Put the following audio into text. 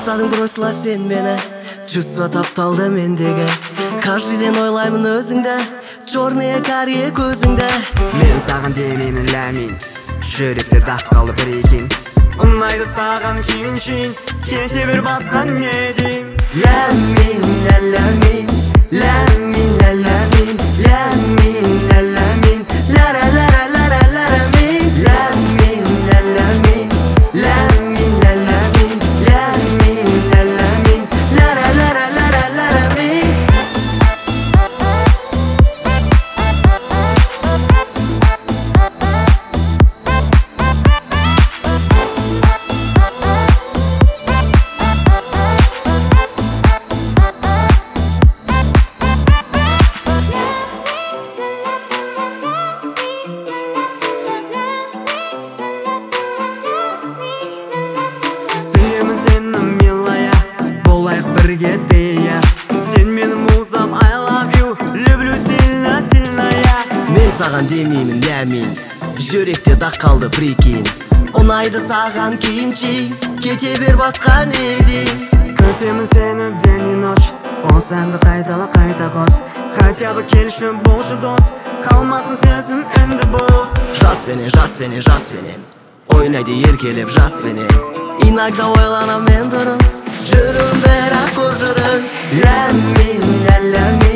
Бастадың бросила сен мені, чувство тапталды мендегі. Каждый день ойлаймын өзіңді, черные карие көзіңді. Мен саған демеймін ләмин, жүректе дақталды бір екен. Ұнайды саған күйіншін, кете бер басқа не дейм. Ләмин, ләмин, ләмин, ләмин, ләмин, ләмин, ләра, ләра, ләра, ләмин. Ләмин, ләмин, ләмин, ләмин, ләмин, ләмин, ләра, ләра, ләра, ләмин. Сүйемін сені милая, болайық бірге дея. Сен менің музам, I love you, люблю сильно, сильно я. Мен саған демеймін ләмин, жүректе дақ қалды прикинь. Ұнайды саған киімчи, кете бер басқа не дейм. Күтемін сені день и ночь, ол сәнді қайтала қайта қос. Хотя бы келші болшы дос, қалмасын сөзім үнді бос. Жас пенен ойнайды еркелеп жас пенен. Иногда ойланам мен дұрыс, жүрім бірақ құр жүріс. Ләмин, ләмин